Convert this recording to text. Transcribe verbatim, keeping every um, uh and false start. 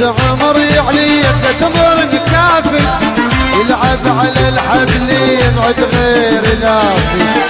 بعد عمري عليك تمر كافي، يلعب على الحبل يبعد غير لافي.